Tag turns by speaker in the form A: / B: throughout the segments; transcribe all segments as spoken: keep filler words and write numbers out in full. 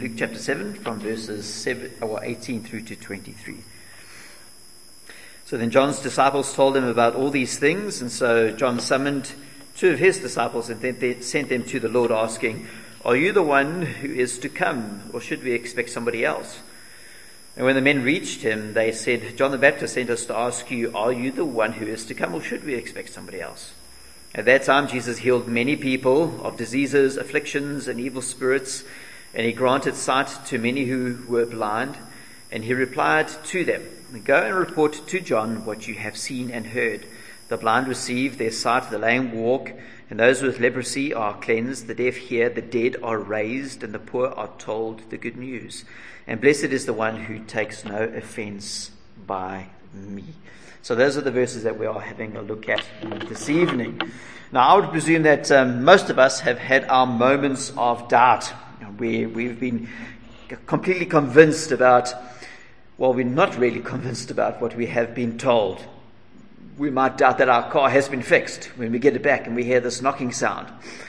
A: Luke chapter seven, from verses seven, or eighteen through to twenty-three. So then John's disciples told him about all these things, and so John summoned two of his disciples and then they sent them to the Lord, asking, "Are you the one who is to come, or should we expect somebody else?" And when the men reached him, they said, "John the Baptist sent us to ask you, are you the one who is to come, or should we expect somebody else?" At that time Jesus healed many people of diseases, afflictions, and evil spirits, and he granted sight to many who were blind. And he replied to them, "Go and report to John what you have seen and heard. The blind receive their sight, the lame walk, and those with leprosy are cleansed, the deaf hear, the dead are raised, and the poor are told the good news. And blessed is the one who takes no offense by me." So those are the verses that we are having a look at this evening. Now I would presume that um, most of us have had our moments of doubt. We, we've been completely convinced about, well, we're not really convinced about what we have been told. We might doubt that our car has been fixed when we get it back and we hear this knocking sound.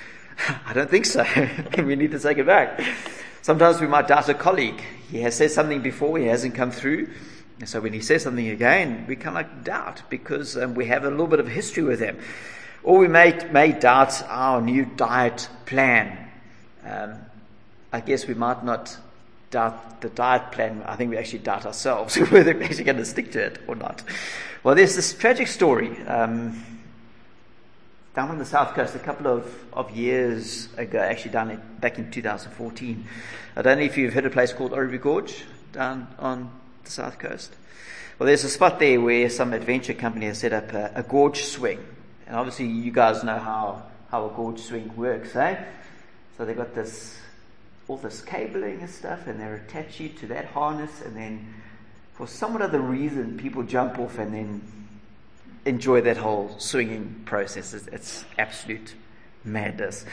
A: I don't think so. We need to take it back. Sometimes we might doubt a colleague. He has said something before, he hasn't come through. And so when he says something again, we kind of doubt because um, we have a little bit of history with him. Or we may, may doubt our new diet plan. Um, I guess we might not doubt the diet plan. I think we actually doubt ourselves whether we're actually going to stick to it or not. Well, there's this tragic story um, down on the south coast a couple of, of years ago, actually down in, back in two thousand fourteen. I don't know if you've heard of a place called Orebu Gorge down on the south coast. Well, there's a spot there where some adventure company has set up a, a gorge swing. And obviously you guys know how, how a gorge swing works, eh? So they've got this all this cabling and stuff, and they're attached you to that harness, and then for some other reason people jump off and then enjoy that whole swinging process. It's, it's absolute madness.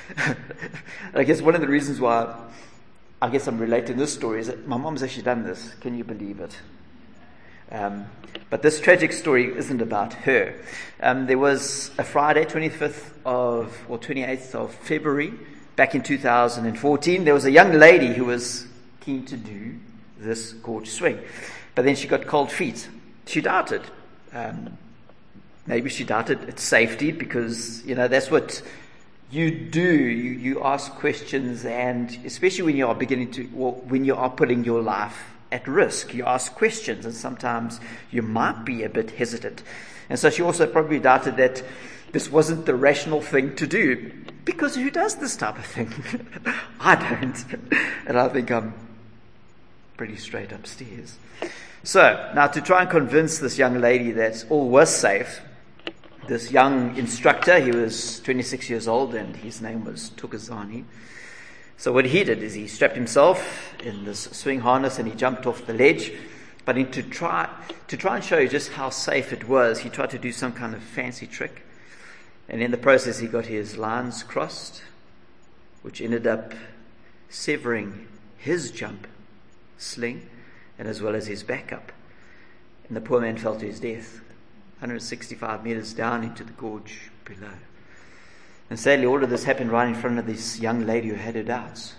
A: I guess one of the reasons why I guess I'm relating this story is that my mom's actually done this. Can you believe it? Um, but this tragic story isn't about her. Um, there was a Friday, twenty-fifth of or twenty-eighth of February, back in two thousand fourteen, there was a young lady who was keen to do this gorge swing. But then she got cold feet. She doubted. Um, maybe she doubted its safety because, you know, that's what you do. You, you ask questions, and especially when you are beginning to, well, when you are putting your life at risk, you ask questions, and sometimes you might be a bit hesitant. And so she also probably doubted that this wasn't the rational thing to do. Because who does this type of thing? I don't. And I think I'm pretty straight upstairs. So, now to try and convince this young lady that all was safe, this young instructor, he was twenty-six years old and his name was Tukazani. So what he did is he strapped himself in this swing harness and he jumped off the ledge. But in to try, to try and show you just how safe it was, he tried to do some kind of fancy trick. And in the process, he got his lines crossed, which ended up severing his jump sling, and as well as his backup. And the poor man fell to his death, one hundred sixty-five meters down into the gorge below. And sadly, all of this happened right in front of this young lady who had her doubts.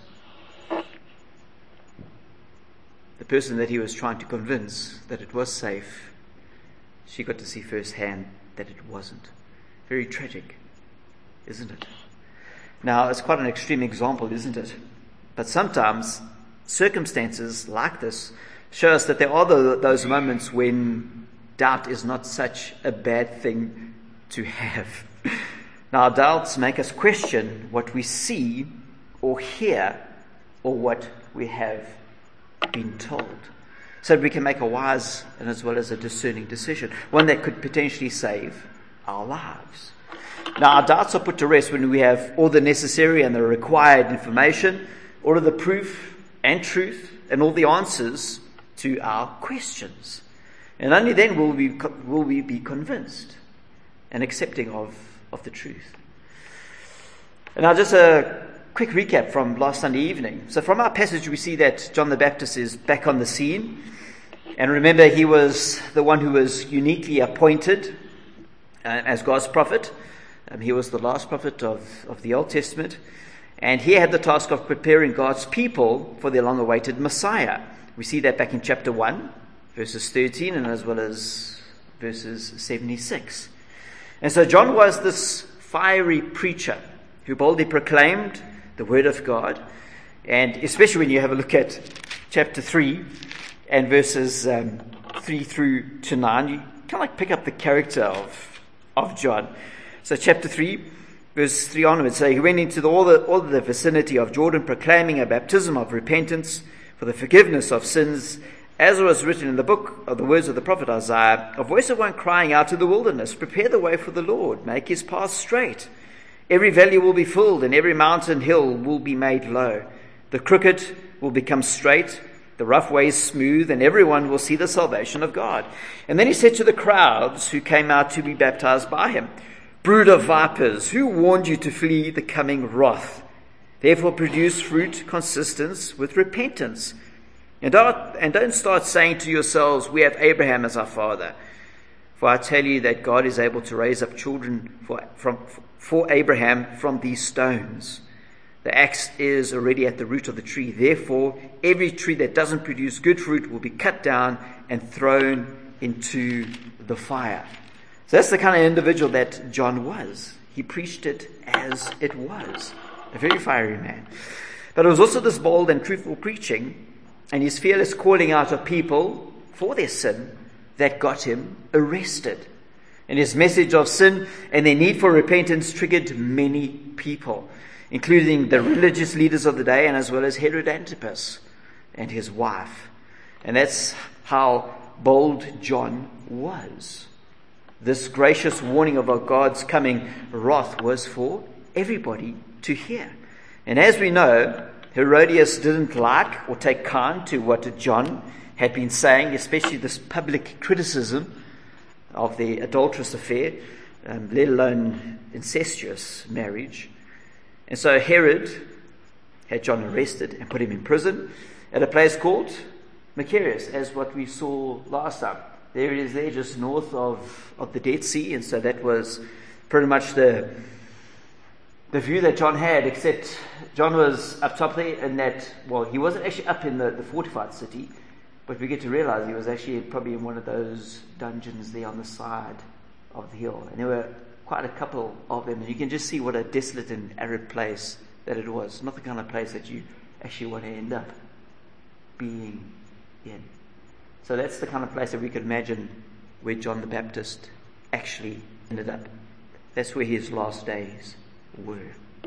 A: The person that he was trying to convince that it was safe, she got to see firsthand that it wasn't. Very tragic, isn't it? Now, it's quite an extreme example, isn't it? But sometimes circumstances like this show us that there are the, those moments when doubt is not such a bad thing to have. Now, doubts make us question what we see or hear or what we have been told, so that we can make a wise and as well as a discerning decision, one that could potentially save our lives. Now, our doubts are put to rest when we have all the necessary and the required information, all of the proof and truth, and all the answers to our questions. And only then will we will we be convinced and accepting of, of the truth. And now just a quick recap from last Sunday evening. So from our passage we see that John the Baptist is back on the scene. And remember, he was the one who was uniquely appointed uh, as God's prophet. Um, he was the last prophet of, of the Old Testament. And he had the task of preparing God's people for their long-awaited Messiah. We see that back in chapter one, verses thirteen, and as well as verses seventy-six. And so John was this fiery preacher who boldly proclaimed the word of God. And especially when you have a look at chapter three and verses um, three through to nine, you kind of like pick up the character of, of John. So chapter three, verse three onwards, so he went into the, all, the, all the vicinity of Jordan, proclaiming a baptism of repentance for the forgiveness of sins, as was written in the book of the words of the prophet Isaiah, a voice of one crying out in the wilderness, prepare the way for the Lord, make his path straight. Every valley will be filled, and every mountain hill will be made low. The crooked will become straight, the rough ways smooth, and everyone will see the salvation of God. And then he said to the crowds who came out to be baptized by him, brood of vipers, who warned you to flee the coming wrath? Therefore produce fruit consistent with repentance. And don't, and don't start saying to yourselves, we have Abraham as our father. For I tell you that God is able to raise up children for, from, for Abraham from these stones. The axe is already at the root of the tree. Therefore, every tree that doesn't produce good fruit will be cut down and thrown into the fire. So that's the kind of individual that John was. He preached it as it was. A very fiery man. But it was also this bold and truthful preaching and his fearless calling out of people for their sin that got him arrested. And his message of sin and their need for repentance triggered many people, including the religious leaders of the day and as well as Herod Antipas and his wife. And that's how bold John was. This gracious warning about God's coming wrath was for everybody to hear. And as we know, Herodias didn't like or take kind to what John had been saying, especially this public criticism of the adulterous affair, um, let alone incestuous marriage. And so Herod had John arrested and put him in prison at a place called Machaerus, as what we saw last time. There it is there just north of, of the Dead Sea, and so that was pretty much the the view that John had, except John was up top there, and that, well, he wasn't actually up in the, the fortified city, but we get to realize he was actually probably in one of those dungeons there on the side of the hill. And there were quite a couple of them, and you can just see what a desolate and arid place that it was. Not the kind of place that you actually want to end up being in. So that's the kind of place that we could imagine where John the Baptist actually ended up. That's where his last days were.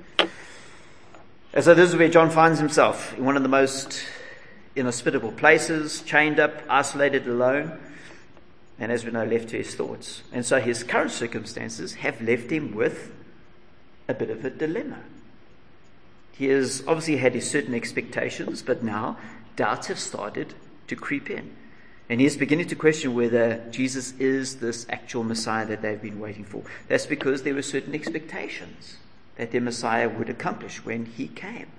A: And so this is where John finds himself, in one of the most inhospitable places, chained up, isolated, alone, and as we know, left to his thoughts. And so his current circumstances have left him with a bit of a dilemma. He has obviously had his certain expectations, but now doubts have started to creep in. And he's beginning to question whether Jesus is this actual Messiah that they've been waiting for. That's because there were certain expectations that their Messiah would accomplish when he came.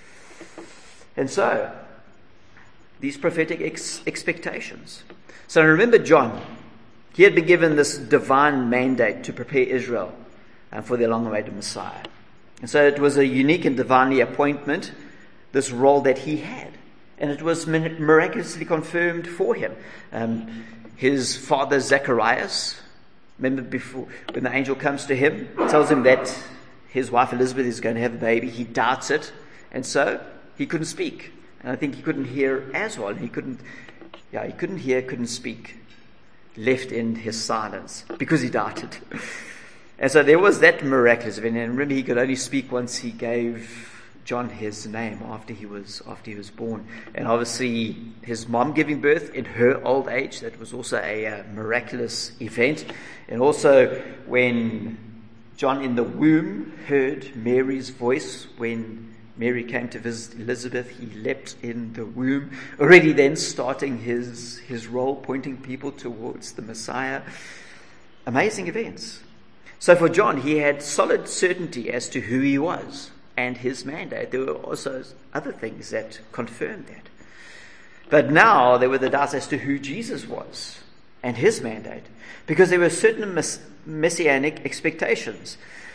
A: And so, these prophetic ex- expectations. So remember John, he had been given this divine mandate to prepare Israel uh, for their long-awaited Messiah. And so it was a unique and divinely appointment, this role that he had. And it was miraculously confirmed for him. Um, his father Zacharias, remember before when the angel comes to him, tells him that his wife Elizabeth is going to have a baby. He doubts it, and so he couldn't speak. And I think he couldn't hear as well. He couldn't, yeah, he couldn't hear, couldn't speak, left in his silence because he doubted. And so there was that miraculous event. And remember, he could only speak once he gave John his name after he was after he was born. And obviously his mom giving birth in her old age, that was also a uh, miraculous event. And also when John in the womb heard Mary's voice when Mary came to visit Elizabeth, he leapt in the womb, already then starting his his role, pointing people towards the Messiah. Amazing events. So for John, he had solid certainty as to who he was and his mandate. There were also other things that confirmed that. But now there were the doubts as to who Jesus was and his mandate, because there were certain mess- messianic expectations.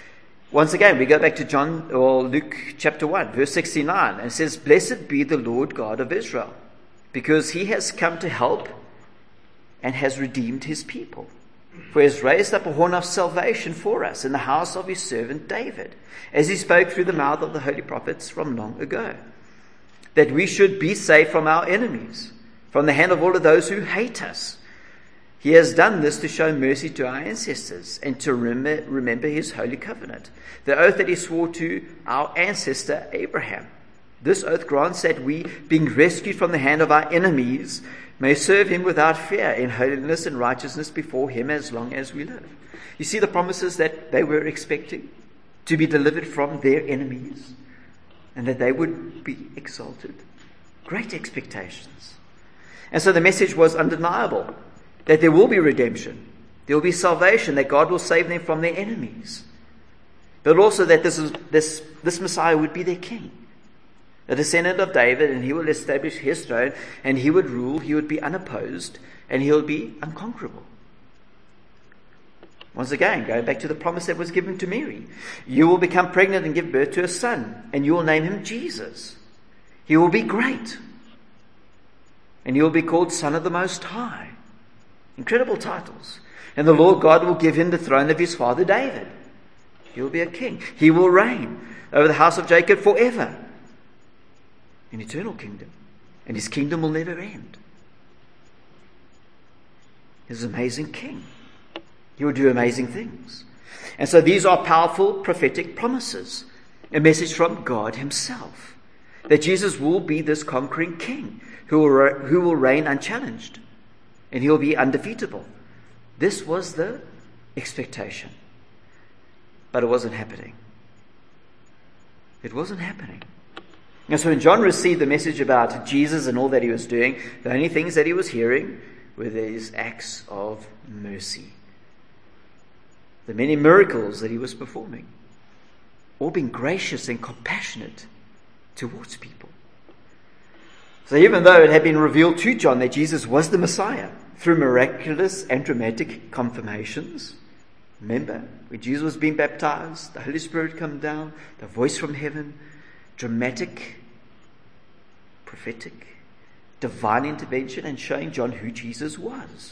A: Once again, we go back to John or Luke chapter one, verse sixty-nine, and it says, "Blessed be the Lord God of Israel, because he has come to help and has redeemed his people. For he has raised up a horn of salvation for us in the house of his servant David, as he spoke through the mouth of the holy prophets from long ago, that we should be saved from our enemies, from the hand of all of those who hate us. He has done this to show mercy to our ancestors and to rem- remember his holy covenant, the oath that he swore to our ancestor Abraham. This oath grants that we, being rescued from the hand of our enemies, may serve him without fear in holiness and righteousness before him as long as we live." You see the promises that they were expecting, to be delivered from their enemies and that they would be exalted. Great expectations. And so the message was undeniable, that there will be redemption, there will be salvation, that God will save them from their enemies, but also that this is, this, this Messiah would be their king, a descendant of David, and he will establish his throne, and he would rule, he would be unopposed, and he will be unconquerable. Once again, going back to the promise that was given to Mary, "You will become pregnant and give birth to a son, and you will name him Jesus. He will be great, and he will be called Son of the Most High." Incredible titles. "And the Lord God will give him the throne of his father David. He will be a king. He will reign over the house of Jacob forever, an eternal kingdom, and his kingdom will never end." He's an amazing king. He will do amazing things. And so these are powerful prophetic promises, a message from God himself, that Jesus will be this conquering king who will, re- who will reign unchallenged, and he will be undefeatable. This was the expectation. But it wasn't happening. It wasn't happening. And so when John received the message about Jesus and all that he was doing, the only things that he was hearing were these acts of mercy. The many miracles that he was performing, all being gracious and compassionate towards people. So even though it had been revealed to John that Jesus was the Messiah through miraculous and dramatic confirmations, remember, when Jesus was being baptized, the Holy Spirit came down, the voice from heaven, dramatic, prophetic, divine intervention and showing John who Jesus was.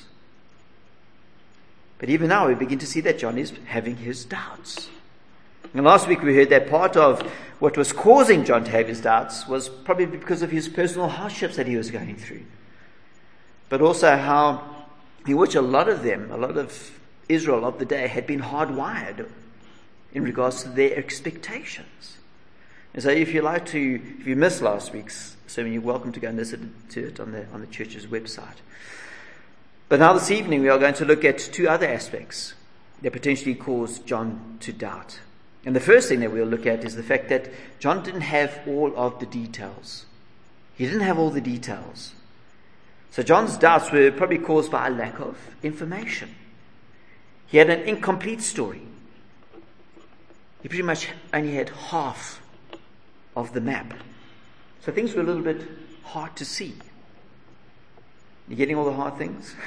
A: But even now we begin to see that John is having his doubts. And last week we heard that part of what was causing John to have his doubts was probably because of his personal hardships that he was going through. But also how, in which a lot of them, a lot of Israel of the day had been hardwired in regards to their expectations. And so if you like to, if you missed last week's sermon, you're welcome to go and listen to it on the, on the church's website. But now this evening we are going to look at two other aspects that potentially caused John to doubt. And the first thing that we'll look at is the fact that John didn't have all of the details. He didn't have all the details. So John's doubts were probably caused by a lack of information. He had an incomplete story. He pretty much only had half of the map. So things were a little bit hard to see. You getting all the hard things?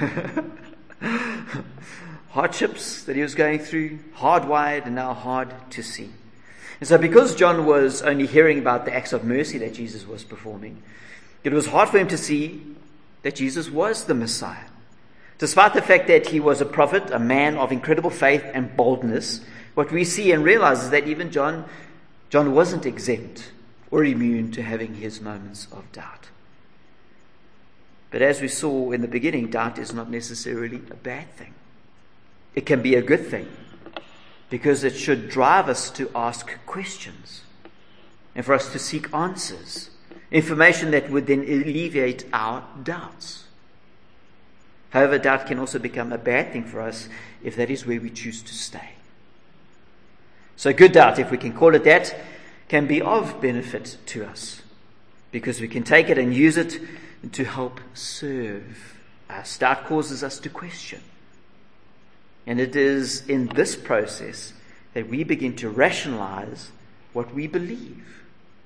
A: Hardships that he was going through, hardwired and now hard to see. And so because John was only hearing about the acts of mercy that Jesus was performing, it was hard for him to see that Jesus was the Messiah. Despite the fact that he was a prophet, a man of incredible faith and boldness, what we see and realize is that even John, John wasn't exempt or immune to having his moments of doubt. But as we saw in the beginning, doubt is not necessarily a bad thing. It can be a good thing because it should drive us to ask questions and for us to seek answers, information that would then alleviate our doubts. However, doubt can also become a bad thing for us if that is where we choose to stay. So good doubt, if we can call it that, can be of benefit to us because we can take it and use it to help serve us. Doubt causes us to question. And it is in this process that we begin to rationalize what we believe.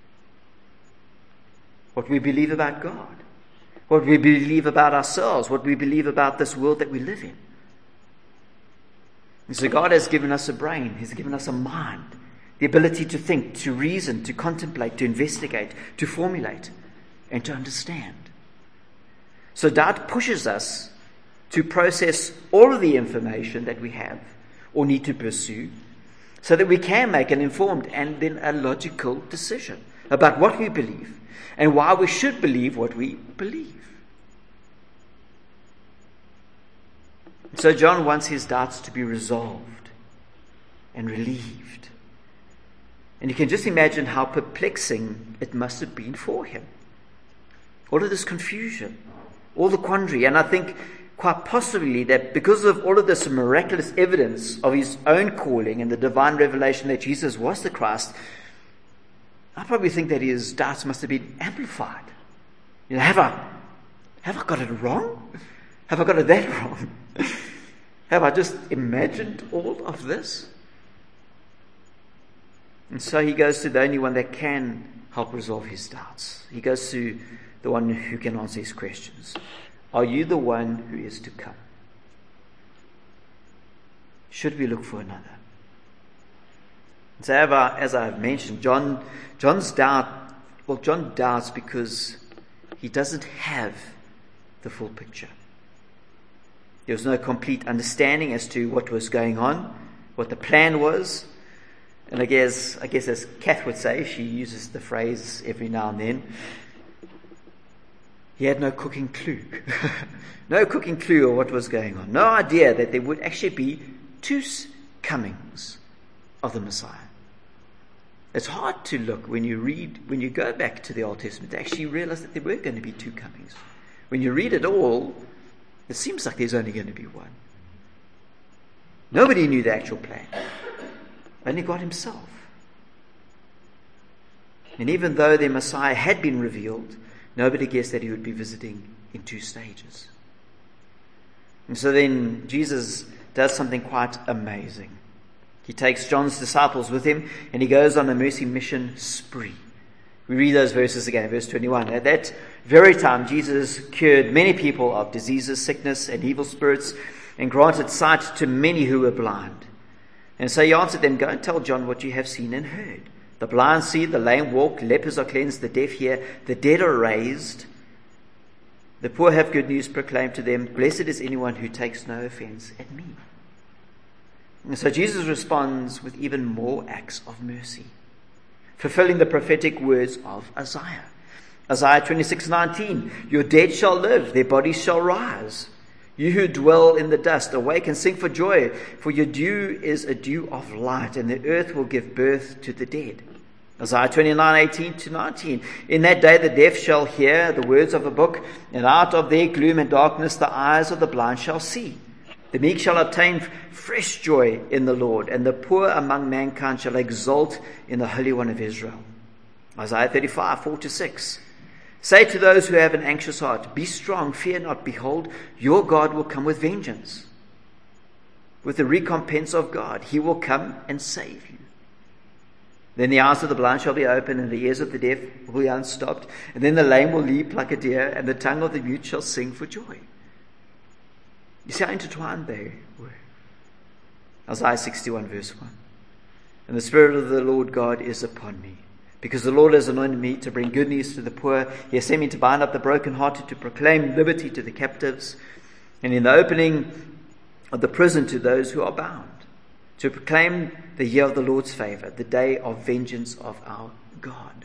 A: What we believe about God. What we believe about ourselves. What we believe about this world that we live in. And so God has given us a brain. He's given us a mind. the ability to think, to reason, to contemplate, to investigate, to formulate, and to understand. So doubt pushes us to process all of the information that we have or need to pursue so that we can make an informed and then a logical decision about what we believe and why we should believe what we believe. So John wants his doubts to be resolved and relieved. And you can just imagine how perplexing it must have been for him. All of this confusion, all the quandary. And I think quite possibly that because of all of this miraculous evidence of his own calling and the divine revelation that Jesus was the Christ, I probably think that his doubts must have been amplified. You know, have I, have I got it wrong? Have I got it that wrong? Have I just imagined all of this? And so he goes to the only one that can help resolve his doubts. He goes to the one who can answer his questions. Are you the one who is to come? Should we look for another? So as I've mentioned, John, John's doubt, well, John doubts because he doesn't have the full picture. There was no complete understanding as to what was going on, what the plan was. And I guess, I guess as Kath would say, she uses the phrase every now and then, he had no cooking clue. No cooking clue of what was going on. No idea that there would actually be two comings of the Messiah. It's hard to look when you read, when you go back to the Old Testament, to actually realize that there were going to be two comings. When you read it all, it seems like there's only going to be one. Nobody knew the actual plan. Only God himself. And even though the Messiah had been revealed, nobody guessed that he would be visiting in two stages. And so then Jesus does something quite amazing. He takes John's disciples with him and he goes on a mercy mission spree. We read those verses again, verse twenty-one. At that very time, Jesus cured many people of diseases, sickness, and evil spirits, and granted sight to many who were blind. And so he answered them, go and tell John what you have seen and heard. The blind see, the lame walk, lepers are cleansed, the deaf hear, the dead are raised. The poor have good news proclaimed to them. Blessed is anyone who takes no offense at me. And so Jesus responds with even more acts of mercy, fulfilling the prophetic words of Isaiah. Isaiah twenty-six nineteen, your dead shall live, their bodies shall rise. You who dwell in the dust, awake and sing for joy, for your dew is a dew of light, and the earth will give birth to the dead. Isaiah twenty-nine eighteen to nineteen, in that day the deaf shall hear the words of a book, and out of their gloom and darkness the eyes of the blind shall see. The meek shall obtain fresh joy in the Lord, and the poor among mankind shall exult in the Holy One of Israel. Isaiah thirty-five four to six. Say to those who have an anxious heart, be strong, fear not. Behold, your God will come with vengeance, with the recompense of God. He will come and save you. Then the eyes of the blind shall be opened, and the ears of the deaf will be unstopped. And then the lame will leap like a deer, and the tongue of the mute shall sing for joy. You see how intertwined they were. Isaiah sixty-one verse one. And the Spirit of the Lord God is upon me, because the Lord has anointed me to bring good news to the poor. He has sent me to bind up the brokenhearted, to proclaim liberty to the captives, and in the opening of the prison to those who are bound, to proclaim the year of the Lord's favor, the day of vengeance of our God.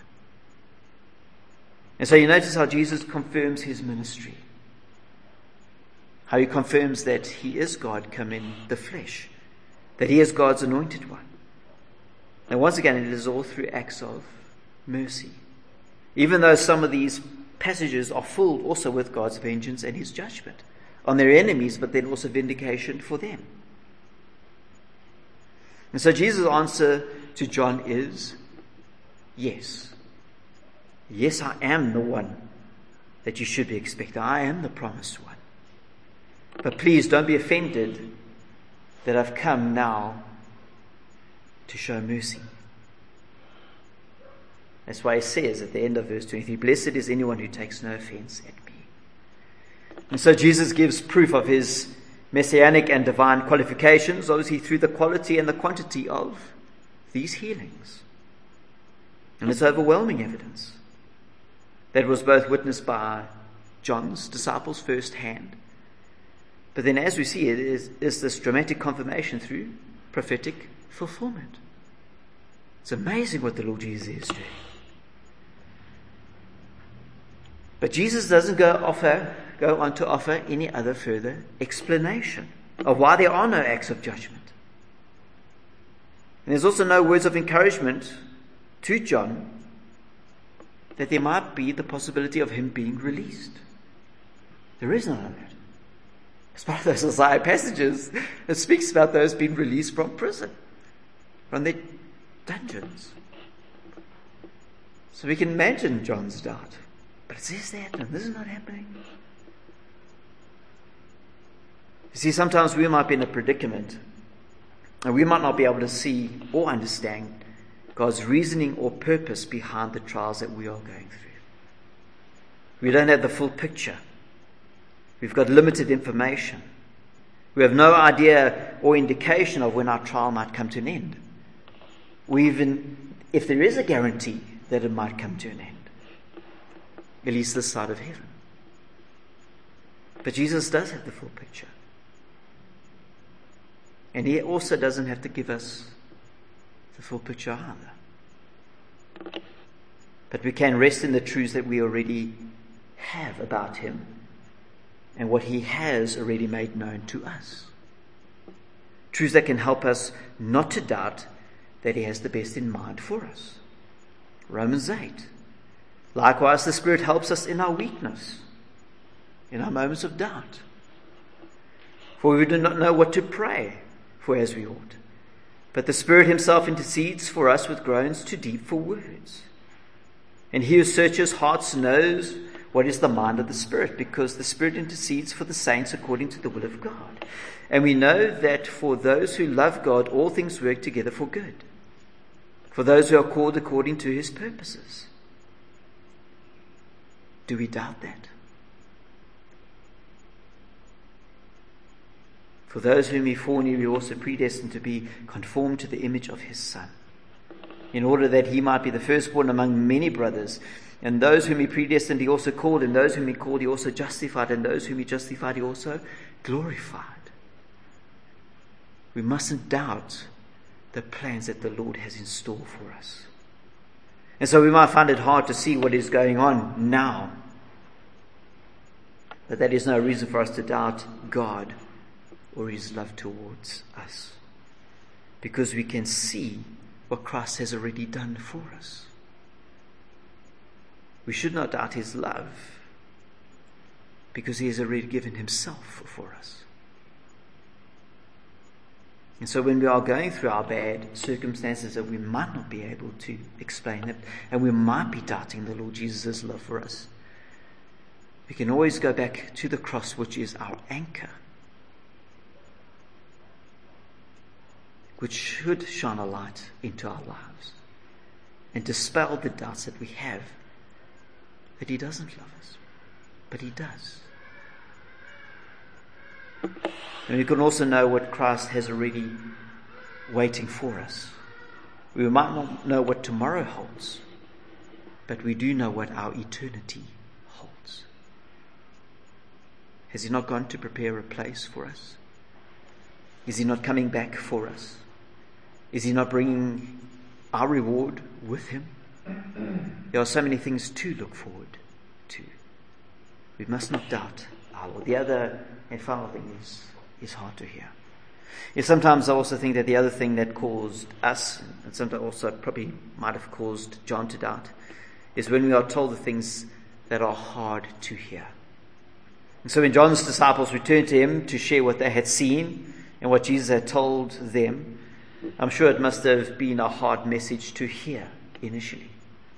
A: And so you notice how Jesus confirms his ministry. How he confirms that he is God come in the flesh, that he is God's anointed one. And once again, it is all through acts of mercy. Even though some of these passages are full also with God's vengeance and his judgment on their enemies, but then also vindication for them. And so Jesus' answer to John is, yes. Yes, I am the one that you should be expecting. I am the promised one. But please don't be offended that I've come now to show mercy. That's why he says at the end of verse twenty-three, blessed is anyone who takes no offense at me. And so Jesus gives proof of his messianic and divine qualifications, obviously through the quality and the quantity of these healings. And it's overwhelming evidence that was both witnessed by John's disciples firsthand. But then as we see it is, is this dramatic confirmation through prophetic fulfillment. It's amazing what the Lord Jesus is doing. But Jesus doesn't go offer go on to offer any other further explanation of why there are no acts of judgment. And there's also no words of encouragement to John that there might be the possibility of him being released. There is none of that. It's part of those Isaiah passages that speaks about those being released from prison, from their dungeons. So we can imagine John's doubt. But it says that, and this is not happening. You see, sometimes we might be in a predicament, and we might not be able to see or understand God's reasoning or purpose behind the trials that we are going through. We don't have the full picture. We've got limited information. We have no idea or indication of when our trial might come to an end. We even, if there is a guarantee that it might come to an end, at least this side of heaven. But Jesus does have the full picture. And he also doesn't have to give us the full picture either. But we can rest in the truths that we already have about him and what he has already made known to us. Truths that can help us not to doubt that he has the best in mind for us. Romans eight. Likewise, the Spirit helps us in our weakness, in our moments of doubt. For we do not know what to pray for as we ought. But the Spirit himself intercedes for us with groans too deep for words. And he who searches hearts knows what is the mind of the Spirit, because the Spirit intercedes for the saints according to the will of God. And we know that for those who love God, all things work together for good, for those who are called according to his purposes. Do we doubt that? For those whom he foreknew, he also predestined to be conformed to the image of his Son, in order that he might be the firstborn among many brothers. And those whom he predestined, he also called, and those whom he called, he also justified, and those whom he justified, he also glorified. We mustn't doubt the plans that the Lord has in store for us. And so we might find it hard to see what is going on now. But that is no reason for us to doubt God or his love towards us, because we can see what Christ has already done for us. We should not doubt his love, because he has already given himself for us. And so when we are going through our bad circumstances that we might not be able to explain it, and we might be doubting the Lord Jesus' love for us, we can always go back to the cross, which is our anchor, which should shine a light into our lives and dispel the doubts that we have that he doesn't love us, but he does. And we can also know what Christ has already waiting for us. We might not know what tomorrow holds, but we do know what our eternity holds. Has he not gone to prepare a place for us? Is he not coming back for us? Is he not bringing our reward with him? There are so many things to look forward to. We must not doubt our Lord. The other and final thing is, is hard to hear. And sometimes I also think that the other thing that caused us, and sometimes also probably might have caused John to doubt, is when we are told the things that are hard to hear. And so when John's disciples returned to him to share what they had seen and what Jesus had told them, I'm sure it must have been a hard message to hear initially.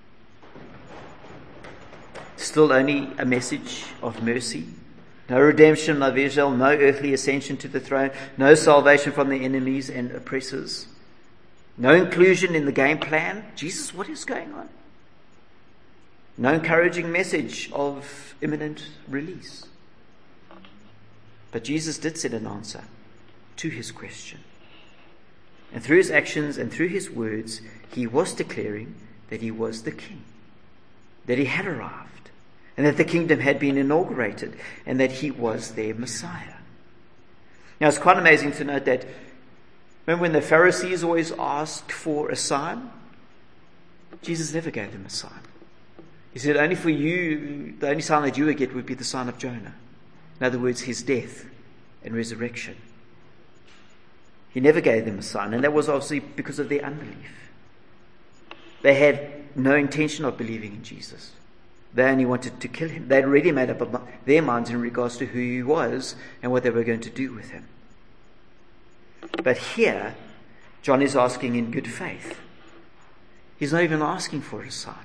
A: Still only a message of mercy. No redemption of Israel, no earthly ascension to the throne, no salvation from the enemies and oppressors, no inclusion in the game plan. Jesus, what is going on? No encouraging message of imminent release. But Jesus did send an answer to his question. And through his actions and through his words, he was declaring that he was the king, that he had arrived, and that the kingdom had been inaugurated, and that he was their Messiah. Now, it's quite amazing to note that, remember when the Pharisees always asked for a sign? Jesus never gave them a sign. He said, only for you, the only sign that you would get would be the sign of Jonah. In other words, his death and resurrection. He never gave them a sign, and that was obviously because of their unbelief. They had no intention of believing in Jesus. They only wanted to kill him. They had already made up their minds in regards to who he was and what they were going to do with him. But here, John is asking in good faith. He's not even asking for a sign.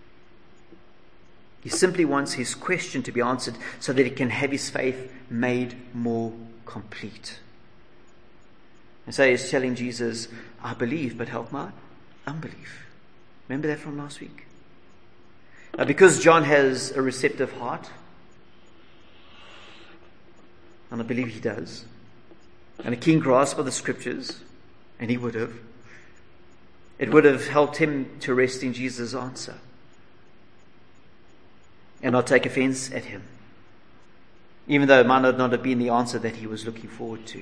A: He simply wants his question to be answered so that he can have his faith made more complete. And so he's telling Jesus, I believe, but help my unbelief. Remember that from last week? Now, because John has a receptive heart, and I believe he does, and a keen grasp of the scriptures, and he would have, it would have helped him to rest in Jesus' answer and not take offense at him, even though it might not have been the answer that he was looking forward to.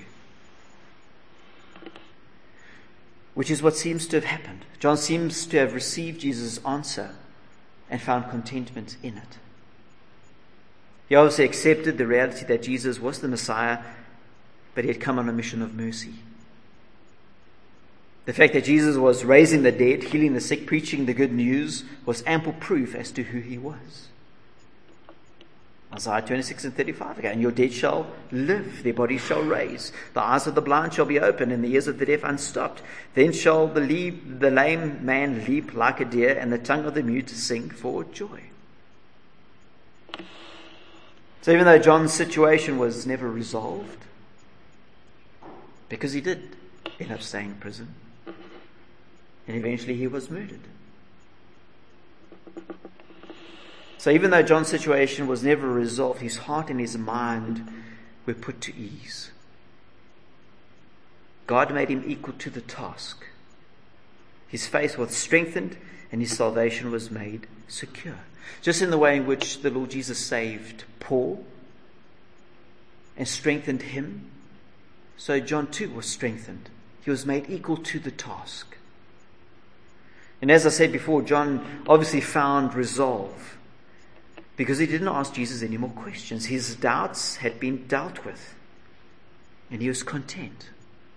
A: Which is what seems to have happened. John seems to have received Jesus' answer and found contentment in it. He obviously accepted the reality that Jesus was the Messiah, but he had come on a mission of mercy. The fact that Jesus was raising the dead, healing the sick, preaching the good news was ample proof as to who he was. Isaiah twenty-six and thirty-five again. Your dead shall live, their bodies shall raise. The eyes of the blind shall be opened, and the ears of the deaf unstopped. Then shall the, leap, the lame man leap like a deer, and the tongue of the mute sing for joy. So even though John's situation was never resolved, because he did end up staying in prison, and eventually he was murdered. So even though John's situation was never resolved, his heart and his mind were put to ease. God made him equal to the task. His faith was strengthened and his salvation was made secure. Just in the way in which the Lord Jesus saved Paul and strengthened him, so John too was strengthened. He was made equal to the task. And as I said before, John obviously found resolve, because he didn't ask Jesus any more questions. His doubts had been dealt with. And he was content.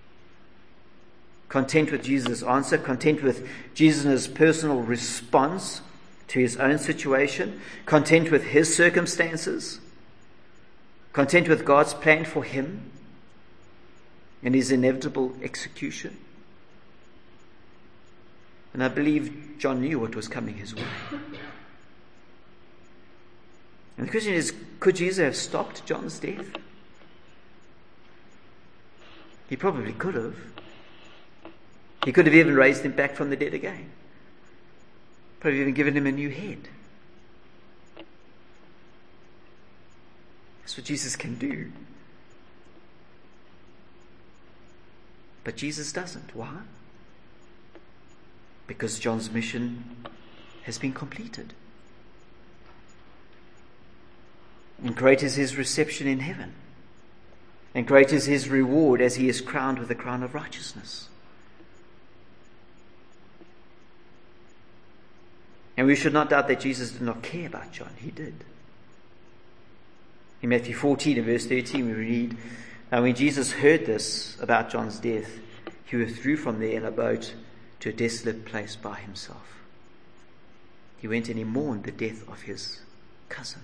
A: Content with Jesus' answer. Content with Jesus' personal response to his own situation. Content with his circumstances. Content with God's plan for him and his inevitable execution. And I believe John knew what was coming his way. And the question is, could Jesus have stopped John's death? He probably could have. He could have even raised him back from the dead again. Probably even given him a new head. That's what Jesus can do. But Jesus doesn't. Why? Because John's mission has been completed. And great is his reception in heaven. And great is his reward as he is crowned with the crown of righteousness. And we should not doubt that Jesus did not care about John. He did. In Matthew fourteen and verse thirteen we read, now when Jesus heard this about John's death, he withdrew from there in a boat to a desolate place by himself. He went and he mourned the death of his cousin.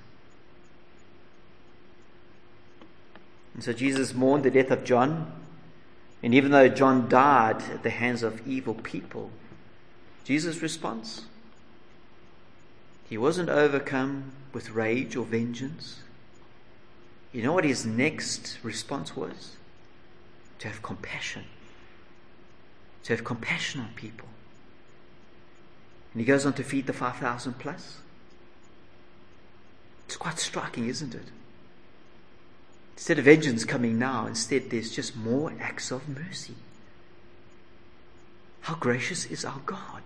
A: And so Jesus mourned the death of John. And even though John died at the hands of evil people, Jesus' response, he wasn't overcome with rage or vengeance. You know what his next response was? To have compassion. To have compassion on people. And he goes on to feed the five thousand plus. It's quite striking, isn't it? Instead of vengeance coming now, instead there's just more acts of mercy. How gracious is our God.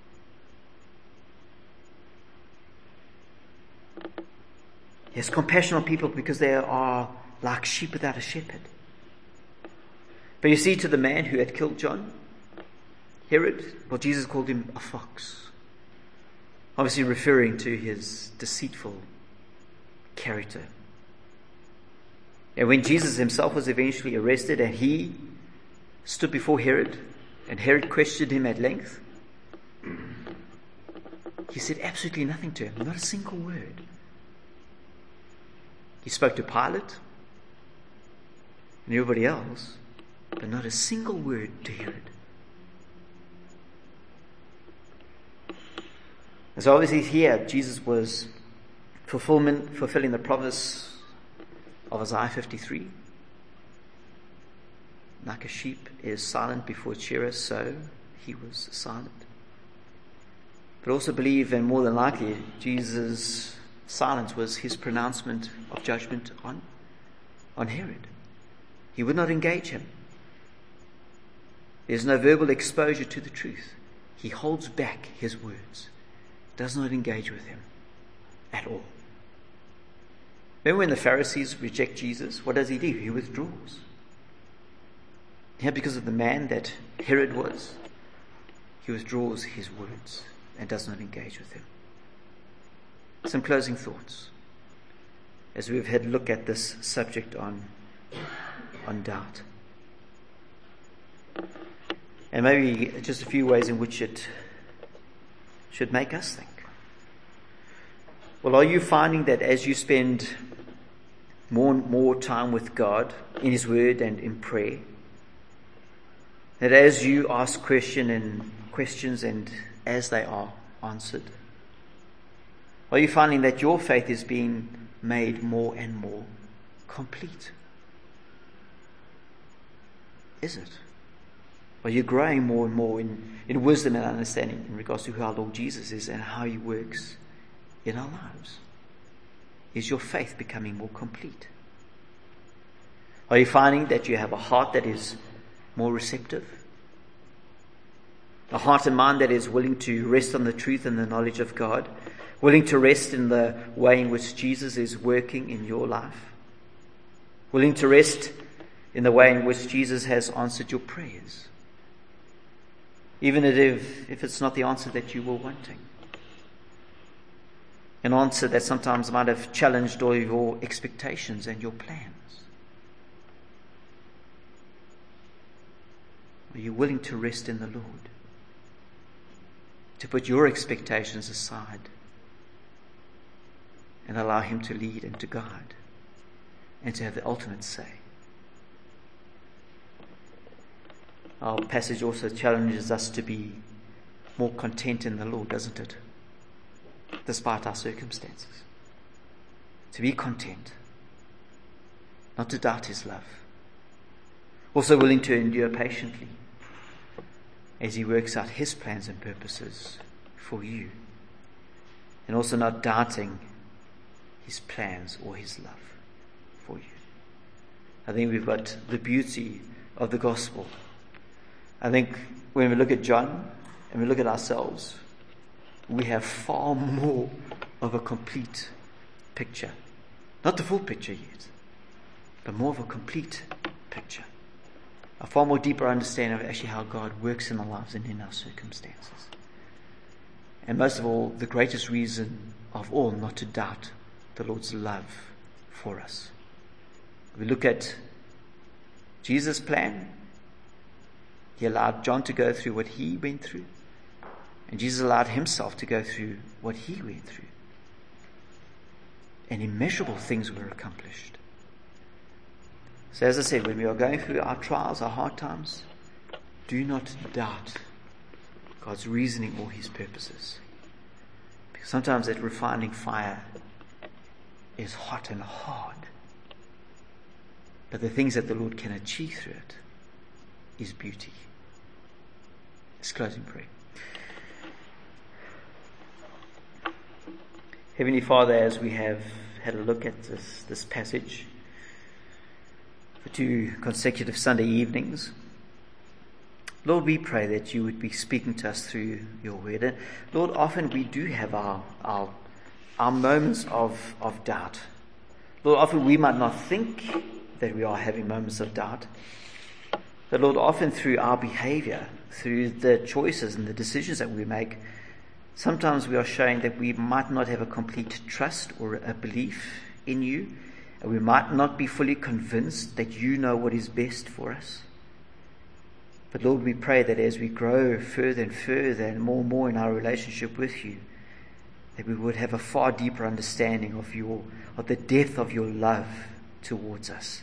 A: He has compassion on people because they are like sheep without a shepherd. But you see, to the man who had killed John, Herod, well, Jesus called him a fox. Obviously referring to his deceitful character. And when Jesus himself was eventually arrested and he stood before Herod, and Herod questioned him at length, he said absolutely nothing to him, not a single word. He spoke to Pilate and everybody else, but not a single word to Herod. And so obviously here, Jesus was fulfillment, fulfilling the promise of Isaiah fifty-three. Like a sheep is silent before its shearer, so he was silent. But also believe, and more than likely, Jesus' silence was his pronouncement of judgment on, on Herod. He would not engage him. There's no verbal exposure to the truth. He holds back his words. Does not engage with him at all. Remember when the Pharisees reject Jesus, what does he do? He withdraws. Here, because of the man that Herod was, he withdraws his words and does not engage with him. Some closing thoughts as we've had a look at this subject on, on doubt. And maybe just a few ways in which it should make us think. Well, are you finding that as you spend more and more time with God in His Word and in prayer, that as you ask question and questions and as they are answered, are you finding that your faith is being made more and more complete? Is it? Are you growing more and more in, in wisdom and understanding in regards to who our Lord Jesus is and how He works in our lives? Is your faith becoming more complete? Are you finding that you have a heart that is more receptive? A heart and mind that is willing to rest on the truth and the knowledge of God? Willing to rest in the way in which Jesus is working in your life? Willing to rest in the way in which Jesus has answered your prayers? Even if, if it's not the answer that you were wanting. An answer that sometimes might have challenged all your expectations and your plans. Are you willing to rest in the Lord? To put your expectations aside and allow Him to lead and to guide and to have the ultimate say. Our passage also challenges us to be more content in the Lord, doesn't it? Despite our circumstances. To be content. Not to doubt His love. Also willing to endure patiently as He works out His plans and purposes for you. And also not doubting His plans or His love for you. I think we've got the beauty of the gospel. I think when we look at John and we look at ourselves, we have far more of a complete picture. Not the full picture yet, but more of a complete picture. A far more deeper understanding of actually how God works in our lives and in our circumstances. And most of all, the greatest reason of all not to doubt the Lord's love for us. We look at Jesus' plan. He allowed John to go through what he went through. And Jesus allowed Himself to go through what He went through. And immeasurable things were accomplished. So as I said, when we are going through our trials, our hard times, do not doubt God's reasoning or His purposes. Because sometimes that refining fire is hot and hard. But the things that the Lord can achieve through it is beauty. Let's close in prayer. Heavenly Father, as we have had a look at this, this passage for two consecutive Sunday evenings, Lord, we pray that you would be speaking to us through your word. And Lord, often we do have our our, our moments of, of doubt. Lord, often we might not think that we are having moments of doubt. But Lord, often through our behavior, through the choices and the decisions that we make, sometimes we are showing that we might not have a complete trust or a belief in you, and we might not be fully convinced that you know what is best for us. But Lord, we pray that as we grow further and further and more and more in our relationship with you, that we would have a far deeper understanding of your, of the depth of your love towards us.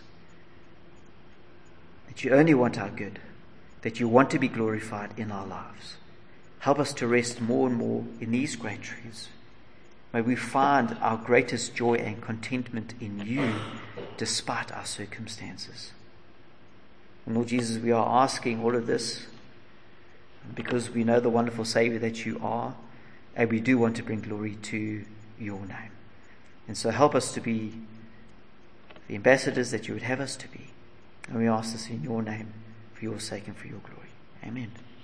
A: That you only want our good, that you want to be glorified in our lives. Help us to rest more and more in these great truths. May we find our greatest joy and contentment in you despite our circumstances. And Lord Jesus, we are asking all of this because we know the wonderful Savior that you are, and we do want to bring glory to your name. And so help us to be the ambassadors that you would have us to be. And we ask this in your name, for your sake and for your glory. Amen.